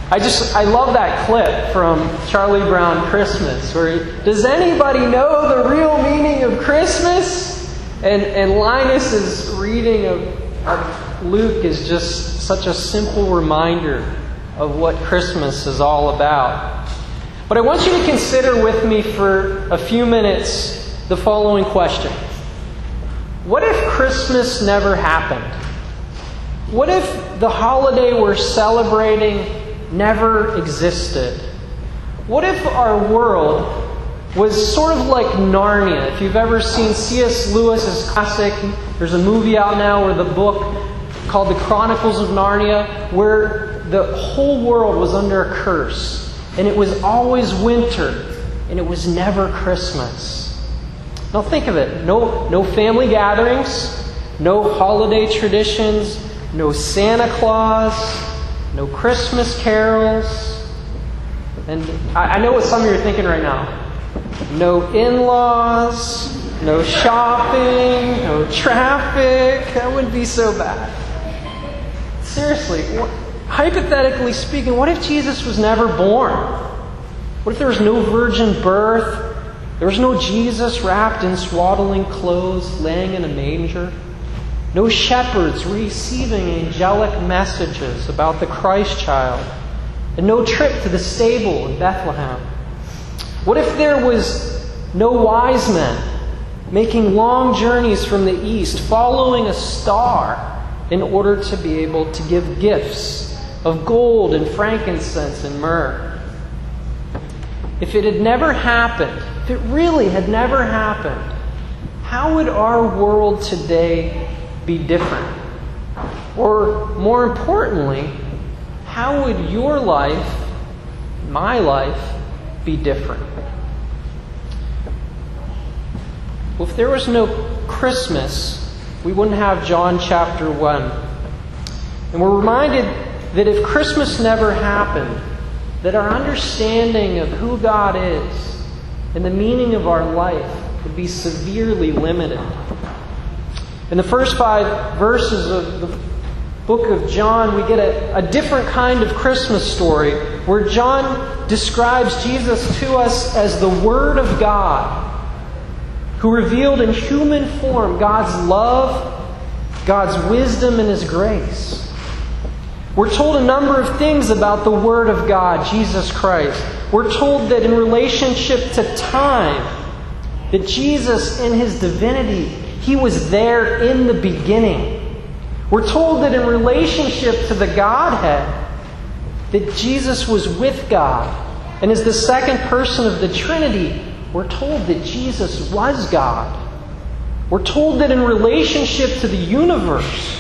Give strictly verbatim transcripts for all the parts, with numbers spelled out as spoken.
I just, I love that clip from Charlie Brown Christmas, where he, does anybody know the real meaning of Christmas? And, and Linus's reading of, of Luke is just such a simple reminder of what Christmas is all about. But I want you to consider with me for a few minutes the following question. What if Christmas never happened? What if the holiday we're celebrating never existed? What if our world was sort of like Narnia? If you've ever seen C S Lewis's classic, there's a movie out now where the book called The Chronicles of Narnia, where the whole world was under a curse. And it was always winter. And it was never Christmas. Now think of it. No, no family gatherings. No holiday traditions. No Santa Claus. No Christmas carols. And I, I know what some of you are thinking right now. No in-laws. No shopping. No traffic. That wouldn't be so bad. Seriously, what, hypothetically speaking, what if Jesus was never born? What if there was no virgin birth? There was no Jesus wrapped in swaddling clothes, laying in a manger? No shepherds receiving angelic messages about the Christ child? And no trip to the stable in Bethlehem? What if there was no wise men making long journeys from the east, following a star in order to be able to give gifts of gold and frankincense and myrrh? If it had never happened, if it really had never happened, how would our world today be different? Or more importantly, how would your life, my life, be different? Well, if there was no Christmas, we wouldn't have John chapter one. And we're reminded that if Christmas never happened, that our understanding of who God is and the meaning of our life would be severely limited. In the first five verses of the book of John, we get a, a different kind of Christmas story where John describes Jesus to us as the Word of God, who revealed in human form God's love, God's wisdom, and His grace. We're told a number of things about the Word of God, Jesus Christ. We're told that in relationship to time, that Jesus in His divinity, He was there in the beginning. We're told that in relationship to the Godhead, that Jesus was with God. And as the second person of the Trinity, we're told that Jesus was God. We're told that in relationship to the universe,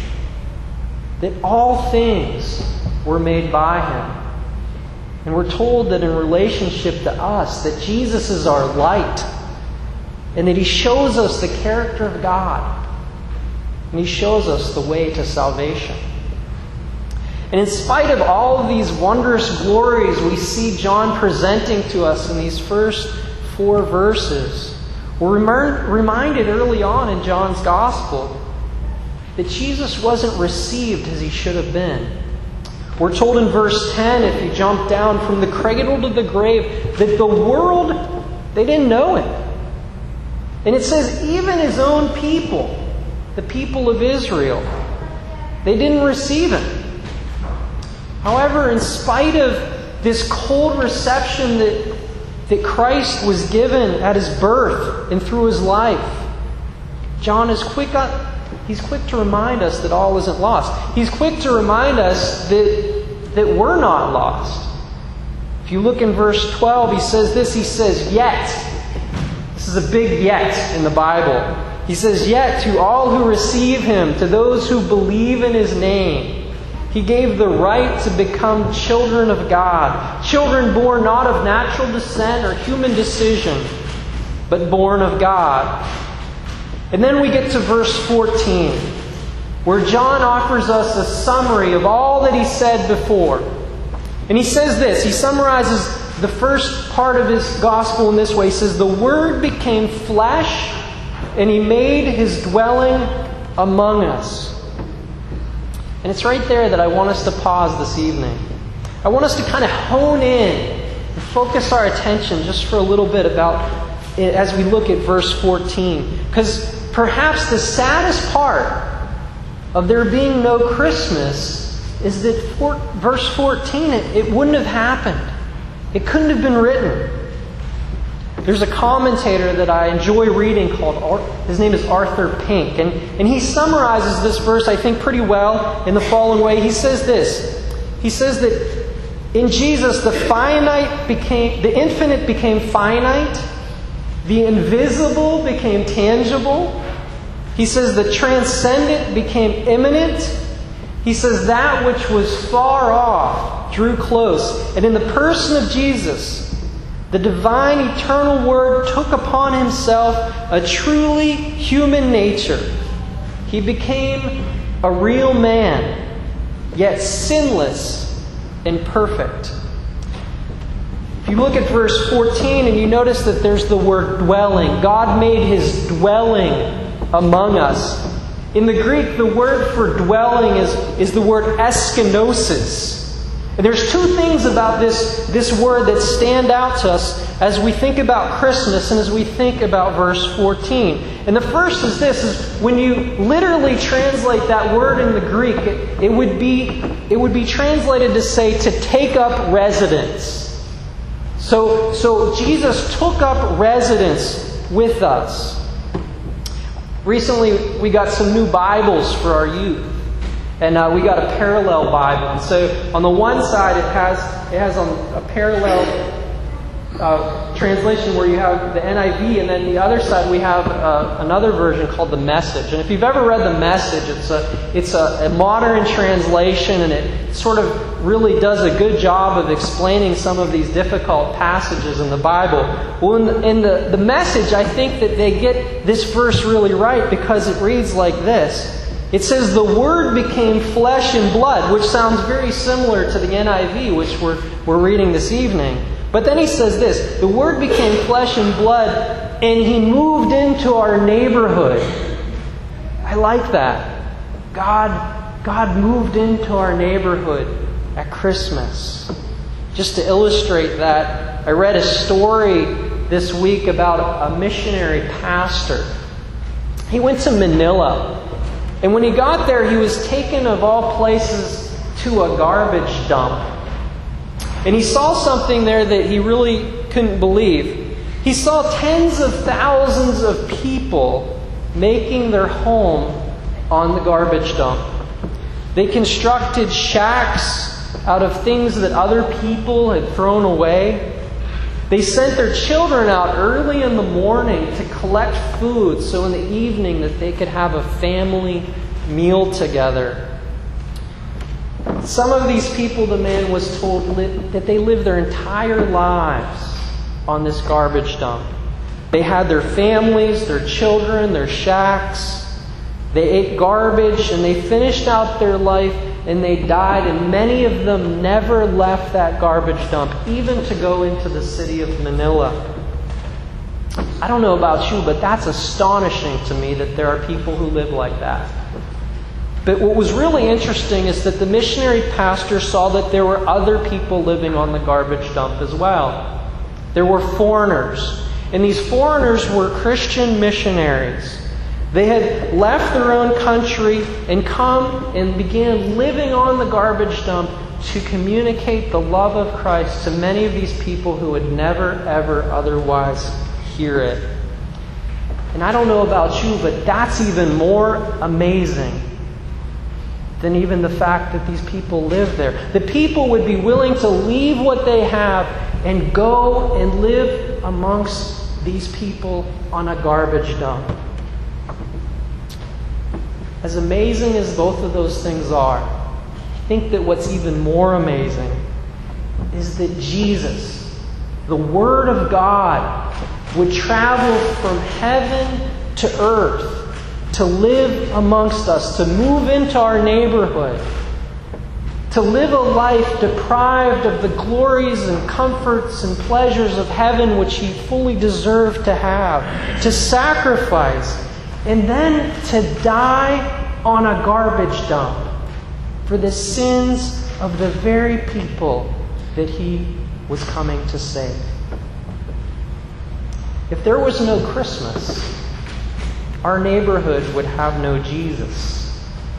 that all things were made by Him. And we're told that in relationship to us, that Jesus is our light, and that He shows us the character of God, and He shows us the way to salvation. And in spite of all of these wondrous glories we see John presenting to us in these first four verses, we're reminded early on in John's Gospel that Jesus wasn't received as He should have been. We're told in verse ten, if you jump down from the cradle to the grave, that the world, they didn't know Him. And it says even His own people, the people of Israel, they didn't receive Him. However, in spite of this cold reception that, that Christ was given at His birth and through His life, John is quick on, he's quick to remind us that all isn't lost. He's quick to remind us that, that we're not lost. If you look in verse twelve, he says this, he says, yet. This is a big yet in the Bible. He says, yet to all who receive Him, to those who believe in His name, He gave the right to become children of God. Children born not of natural descent or human decision, but born of God. And then we get to verse fourteen, where John offers us a summary of all that he said before. And he says this, he summarizes the first part of his gospel in this way. He says, the Word became flesh, and He made His dwelling among us. And it's right there that I want us to pause this evening. I want us to kind of hone in and focus our attention just for a little bit about it as we look at verse fourteen. Because perhaps the saddest part of there being no Christmas is that for, verse fourteen, it, it wouldn't have happened. It couldn't have been written. There's a commentator that I enjoy reading called, his name is Arthur Pink, and, and he summarizes this verse, I think, pretty well in the following way. He says this. He says that in Jesus, the finite became, the infinite became finite, the invisible became tangible. He says the transcendent became immanent. He says that which was far off drew close. And in the person of Jesus, the divine eternal Word took upon Himself a truly human nature. He became a real man, yet sinless and perfect. If you look at verse fourteen and you notice that there's the word dwelling. God made His dwelling among us. In the Greek, the word for dwelling is, is the word eskenosis. And there's two things about this, this word that stand out to us as we think about Christmas and as we think about verse fourteen. And the first is this, is when you literally translate that word in the Greek, it, it would be it would be translated to say to take up residence. So, so Jesus took up residence with us. Recently, we got some new Bibles for our youth. And uh, we got a parallel Bible. And so on the one side, it has it has on a parallel uh, translation where you have the N I V, and then the other side we have uh, another version called the Message. And if you've ever read the Message, it's a it's a, a modern translation, and it sort of really does a good job of explaining some of these difficult passages in the Bible. Well, in the, in the, the Message, I think that they get this verse really right because it reads like this. It says, the Word became flesh and blood, which sounds very similar to the N I V, which we're, we're reading this evening. But then he says this, the Word became flesh and blood, and He moved into our neighborhood. I like that. God, God moved into our neighborhood at Christmas. Just to illustrate that, I read a story this week about a missionary pastor. He went to Manila. And when he got there, he was taken, of all places, to a garbage dump. And he saw something there that he really couldn't believe. He saw tens of thousands of people making their home on the garbage dump. They constructed shacks out of things that other people had thrown away. They sent their children out early in the morning to collect food so in the evening that they could have a family meal together. Some of these people, the man was told, that they lived their entire lives on this garbage dump. They had their families, their children, their shacks. They ate garbage and they finished out their life and they died, and many of them never left that garbage dump, even to go into the city of Manila. I don't know about you, but that's astonishing to me that there are people who live like that. But what was really interesting is that the missionary pastor saw that there were other people living on the garbage dump as well. There were foreigners, and these foreigners were Christian missionaries. They had left their own country and come and began living on the garbage dump to communicate the love of Christ to many of these people who would never, ever otherwise hear it. And I don't know about you, but that's even more amazing than even the fact that these people live there. The people would be willing to leave what they have and go and live amongst these people on a garbage dump. As amazing as both of those things are, I think that what's even more amazing is that Jesus, the Word of God, would travel from heaven to earth to live amongst us, to move into our neighborhood, to live a life deprived of the glories and comforts and pleasures of heaven which He fully deserved to have, to sacrifice, and then to die on a garbage dump for the sins of the very people that he was coming to save. If there was no Christmas, our neighborhood would have no Jesus.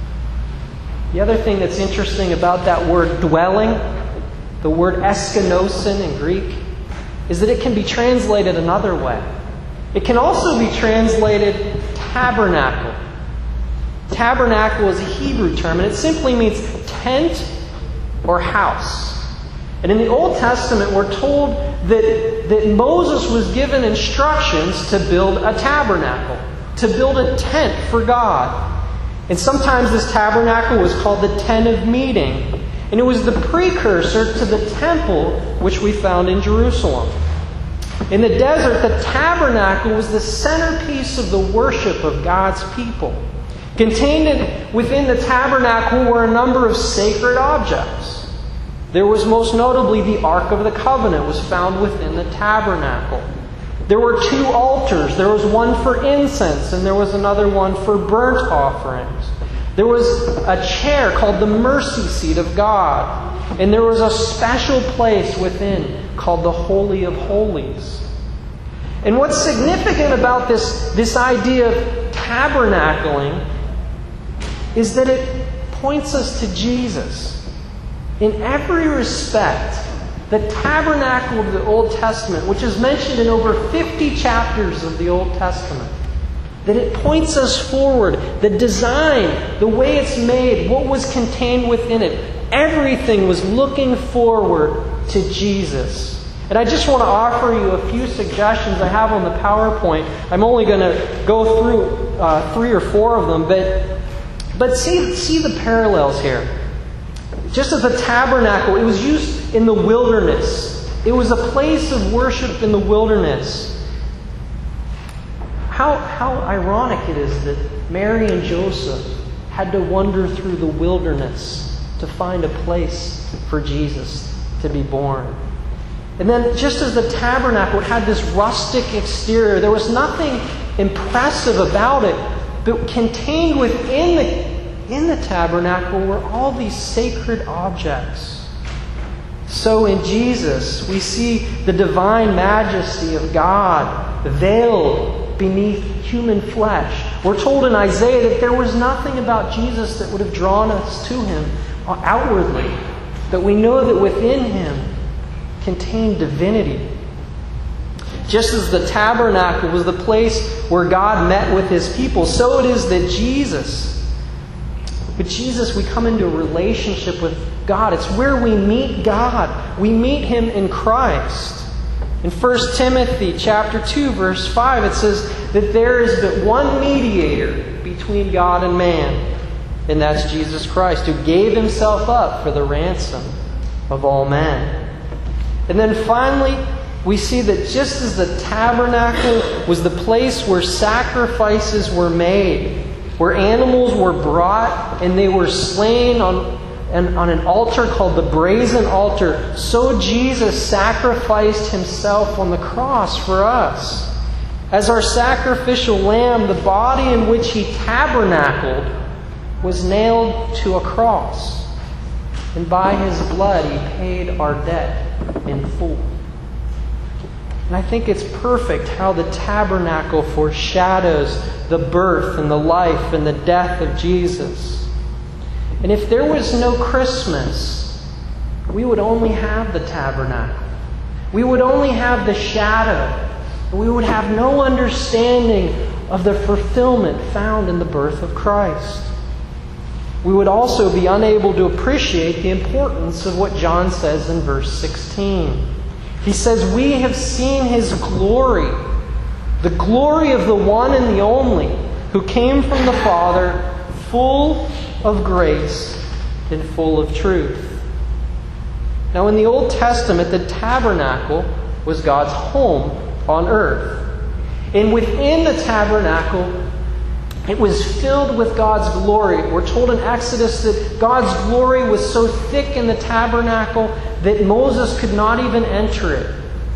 The other thing that's interesting about that word dwelling, the word eskenosin in Greek, is that it can be translated another way. It can also be translated tabernacle. Tabernacle is a Hebrew term, and it simply means tent or house. And in the Old Testament, we're told that, that Moses was given instructions to build a tabernacle, to build a tent for God. And sometimes this tabernacle was called the tent of meeting. And it was the precursor to the temple which we found in Jerusalem. In the desert, the tabernacle was the centerpiece of the worship of God's people. Contained within the tabernacle were a number of sacred objects. There was most notably the Ark of the Covenant was found within the tabernacle. There were two altars. There was one for incense and there was another one for burnt offerings. There was a chair called the mercy seat of God. And there was a special place within called the Holy of Holies. And what's significant about this, this idea of tabernacling is that it points us to Jesus. In every respect, the tabernacle of the Old Testament, which is mentioned in over fifty chapters of the Old Testament, that it points us forward. The design, the way it's made, what was contained within it, everything was looking forward to Jesus. And I just want to offer you a few suggestions I have on the PowerPoint. I'm only going to go through uh, three or four of them, but but see, see the parallels here. Just as a tabernacle, it was used in the wilderness. It was a place of worship in the wilderness. How, how ironic it is that Mary and Joseph had to wander through the wilderness to find a place for Jesus to be born. And then just as the tabernacle, it had this rustic exterior. There was nothing impressive about it, but contained within the In the tabernacle were all these sacred objects. So in Jesus, we see the divine majesty of God veiled beneath human flesh. We're told in Isaiah that there was nothing about Jesus that would have drawn us to Him outwardly. But we know that within Him contained divinity. Just as the tabernacle was the place where God met with His people, so it is that Jesus... With Jesus, we come into a relationship with God. It's where we meet God. We meet Him in Christ. In First Timothy chapter two, verse five, it says that there is but one mediator between God and man, and that's Jesus Christ, who gave Himself up for the ransom of all men. And then finally, we see that just as the tabernacle was the place where sacrifices were made, where animals were brought and they were slain on, on an altar called the brazen altar, so Jesus sacrificed Himself on the cross for us. As our sacrificial lamb, the body in which He tabernacled was nailed to a cross. And by His blood He paid our debt in full. And I think it's perfect how the tabernacle foreshadows the birth and the life and the death of Jesus. And if there was no Christmas, we would only have the tabernacle. We would only have the shadow. And we would have no understanding of the fulfillment found in the birth of Christ. We would also be unable to appreciate the importance of what John says in verse sixteen. He says, "We have seen His glory, the glory of the one and the only, who came from the Father, full of grace and full of truth." Now in the Old Testament, the tabernacle was God's home on earth. And within the tabernacle, it was filled with God's glory. We're told in Exodus that God's glory was so thick in the tabernacle that Moses could not even enter it.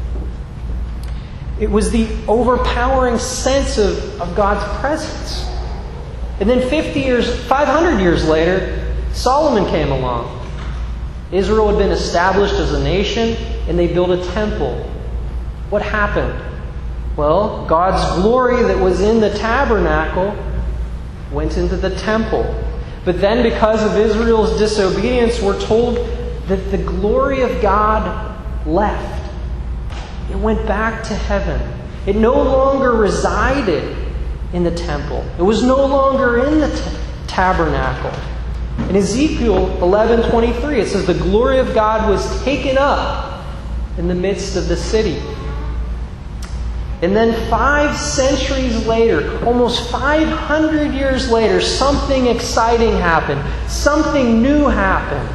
It was the overpowering sense of, of God's presence. And then fifty years, five hundred years later, Solomon came along. Israel had been established as a nation, and they built a temple. What happened? Well, God's glory that was in the tabernacle went into the temple. But then because of Israel's disobedience, we're told that the glory of God left. It went back to heaven. It no longer resided in the temple. It was no longer in the t- tabernacle. In Ezekiel eleven twenty-three, it says the glory of God was taken up in the midst of the city. And then five centuries later, almost five hundred years later, something exciting happened. Something new happened.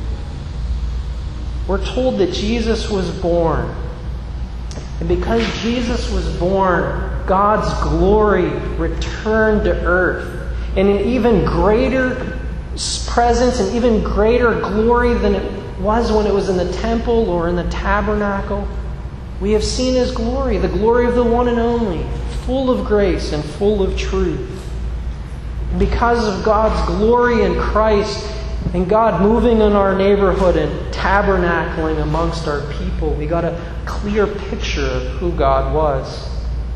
We're told that Jesus was born. And because Jesus was born, God's glory returned to earth. And an even greater presence, an even greater glory than it was when it was in the temple or in the tabernacle. We have seen His glory, the glory of the one and only, full of grace and full of truth. And because of God's glory in Christ and God moving in our neighborhood and tabernacling amongst our people, we got a clear picture of who God was.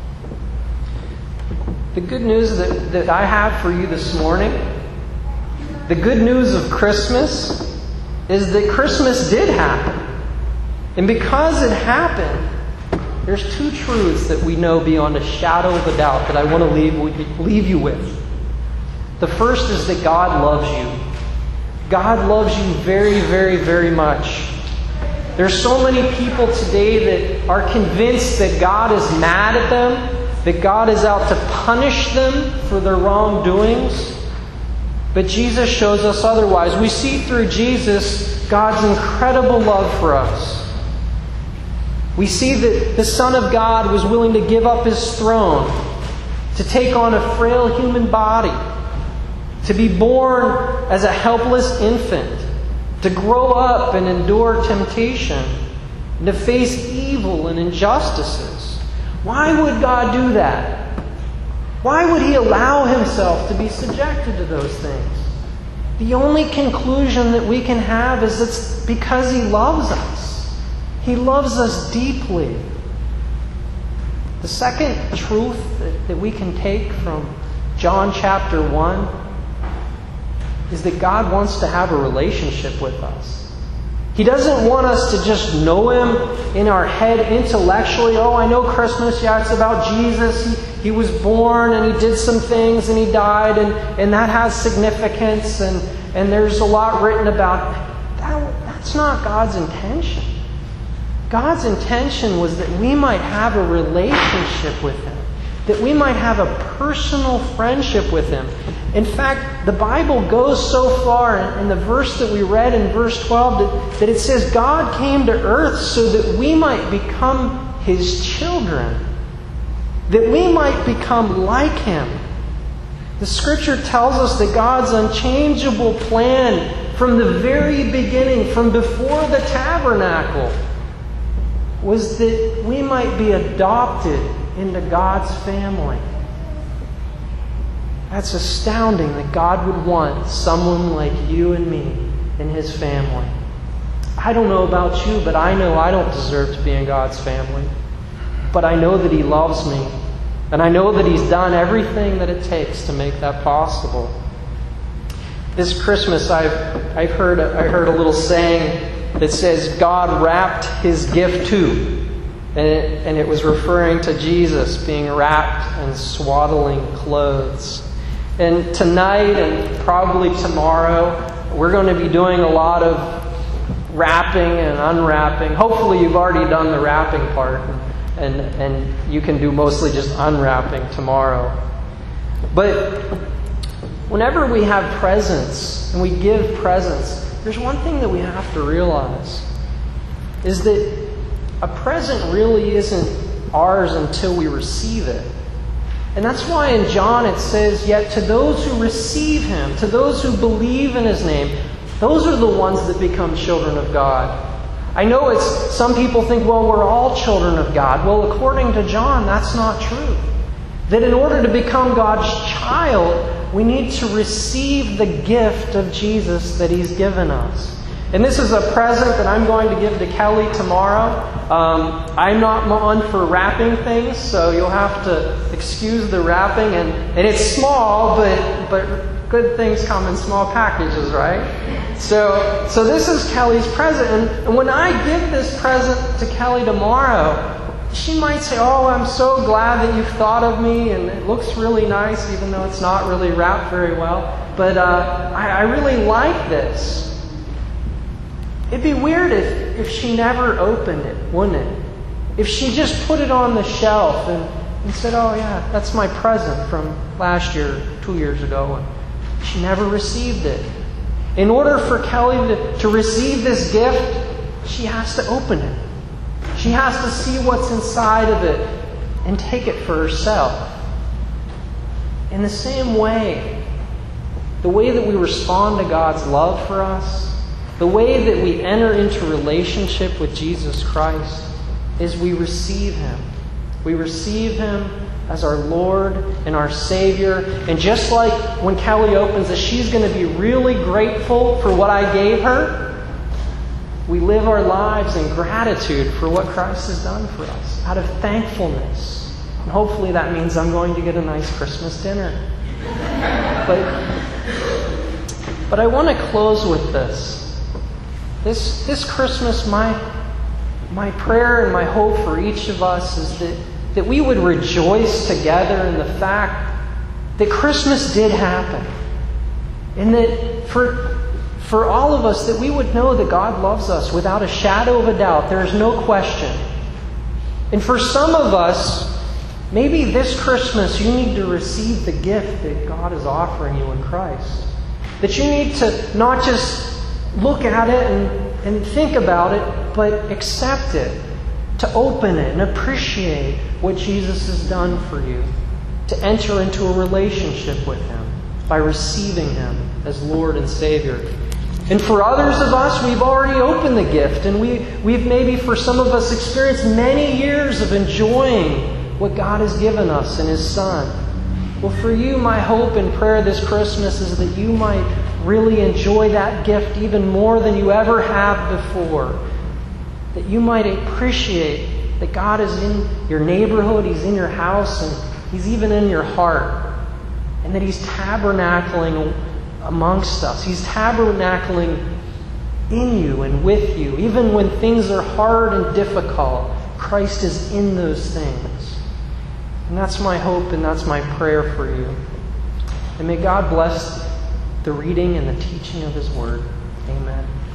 The good news that, that I have for you this morning, the good news of Christmas, is that Christmas did happen. And because it happened, there's two truths that we know beyond a shadow of a doubt that I want to leave, leave you with. The first is that God loves you. God loves you very, very, very much. There's so many people today that are convinced that God is mad at them, that God is out to punish them for their wrongdoings. But Jesus shows us otherwise. We see through Jesus God's incredible love for us. We see that the Son of God was willing to give up His throne, to take on a frail human body, to be born as a helpless infant, to grow up and endure temptation, and to face evil and injustices. Why would God do that? Why would He allow Himself to be subjected to those things? The only conclusion that we can have is it's because He loves us. He loves us deeply. The second truth that, that we can take from John chapter one is that God wants to have a relationship with us. He doesn't want us to just know Him in our head intellectually. Oh, I know Christmas. Yeah, it's about Jesus. He, he was born and He did some things and He died and, and that has significance and, and there's a lot written about it. That, that's not God's intention. God's intention was that we might have a relationship with Him, that we might have a personal friendship with Him. In fact, the Bible goes so far in, in the verse that we read in verse twelve that, that it says God came to earth so that we might become His children, that we might become like Him. The Scripture tells us that God's unchangeable plan from the very beginning, from before the tabernacle, was that we might be adopted into God's family. That's astounding that God would want someone like you and me in His family. I don't know about you, but I know I don't deserve to be in God's family. But I know that He loves me. And I know that He's done everything that it takes to make that possible. This Christmas, I've, I've heard, I heard a little saying that says God wrapped His gift too. And it, and it was referring to Jesus being wrapped in swaddling clothes. And tonight and probably tomorrow, we're going to be doing a lot of wrapping and unwrapping. Hopefully you've already done the wrapping part. And, and you can do mostly just unwrapping tomorrow. But whenever we have presents and we give presents, there's one thing that we have to realize, is that a present really isn't ours until we receive it. And that's why in John it says, yet to those who receive Him, to those who believe in His name, those are the ones that become children of God. I know it's some people think, well, we're all children of God. Well, according to John, that's not true. That in order to become God's child, we need to receive the gift of Jesus that He's given us. And this is a present that I'm going to give to Kelly tomorrow. Um, I'm not one for wrapping things, so you'll have to excuse the wrapping. And, and it's small, but but good things come in small packages, right? So so this is Kelly's present. And, and when I give this present to Kelly tomorrow, she might say, "Oh, I'm so glad that you've thought of me, and it looks really nice, even though it's not really wrapped very well. But uh, I, I really like this." It'd be weird if, if she never opened it, wouldn't it? If she just put it on the shelf and, and said, "Oh yeah, that's my present from last year, two years ago," and she never received it. In order for Kelly to, to receive this gift, she has to open it. She has to see what's inside of it and take it for herself. In the same way, the way that we respond to God's love for us, the way that we enter into relationship with Jesus Christ, is we receive Him. We receive Him as our Lord and our Savior. And just like when Kelly opens it, she's going to be really grateful for what I gave her. We live our lives in gratitude for what Christ has done for us, out of thankfulness. And hopefully that means I'm going to get a nice Christmas dinner. But, but I want to close with this. This, this Christmas, my, my prayer and my hope for each of us is that, that we would rejoice together in the fact that Christmas did happen. And that for, for all of us, that we would know that God loves us without a shadow of a doubt. There is no question. And for some of us, maybe this Christmas you need to receive the gift that God is offering you in Christ. That you need to not just look at it and, and think about it, but accept it, to open it and appreciate what Jesus has done for you, to enter into a relationship with Him by receiving Him as Lord and Savior. And for others of us, we've already opened the gift, and we, we've maybe, for some of us, experienced many years of enjoying what God has given us in His Son. Well, for you, my hope and prayer this Christmas is that you might really enjoy that gift even more than you ever have before. That you might appreciate that God is in your neighborhood, He's in your house, and He's even in your heart. And that He's tabernacling amongst us. He's tabernacling in you and with you. Even when things are hard and difficult, Christ is in those things. And that's my hope and that's my prayer for you. And may God bless the reading and the teaching of His Word. Amen.